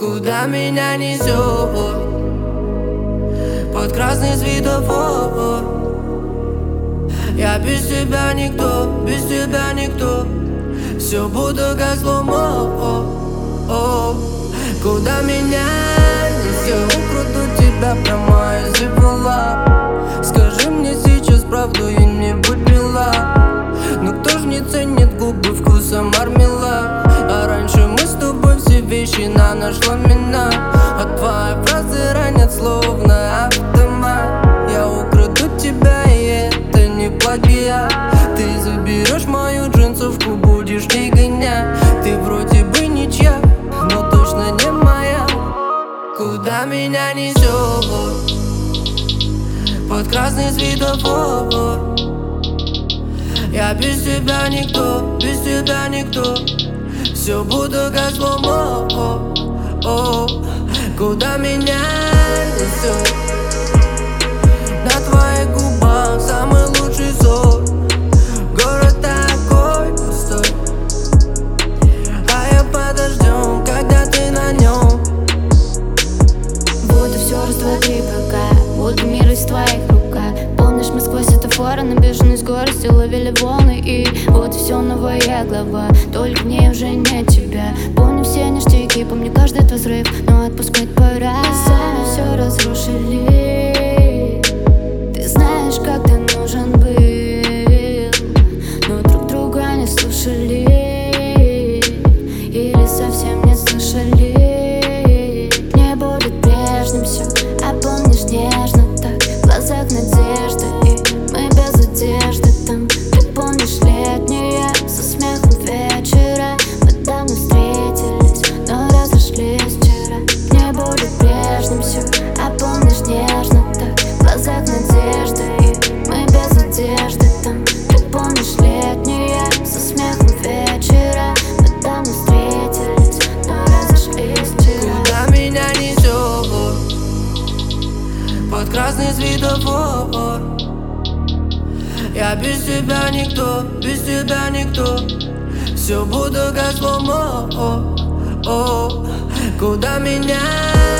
Куда меня несет? Под красный светофор. Я без тебя никто, без тебя никто. Все буду как слоумо. Куда меня несет? Украду тебя прямо из живола. Скажи мне сейчас правду и не будь мила. Но кто ж не ценит губы вкусом мармелад? А раньше мы с тобой все вещи на наш ламинат. А твои фразы ранят словно автомат. Я украду тебя, и это не плагиат. Ты заберешь мою джинсовку, будешь не гонять. Ты вроде бы ничья, но точно не моя. Куда меня несет? Под красный светофор. Я без тебя никто, без тебя никто. Все буду как слоумо. Куда меня несет? На твоих губах самый лучший сон. Город такой пустой, а я под дождем, когда ты на нем. Буду все раз, два, три, пока буду мир из твоих руках. Помнишь, мы сквозь светофоры на бешеной скорости ловили волны. И вот и все новая глава, только в ней уже нет тебя. Помню все ништяки, помню каждый твой взрыв, но отпускать пора. Сами все разрушили. Ты знаешь, как ты нужен был, но друг друга не слушали или совсем не слышали. Не будет прежним все, а помнишь нежно так, в глазах надежды, и мы без одежды там. Ты помнишь летние со смехом вечера? Мы давно встретились, но разошлись вчера. Не будет прежним все, а помнишь нежно так, в глазах надежды, и мы без одежды там. Ты помнишь летние со смехом вечера? Мы давно встретились, но разошлись вчера. Куда меня несет? Под красный светофор. Я без тебя никто, без тебя никто. Все буду как слоумо. Куда меня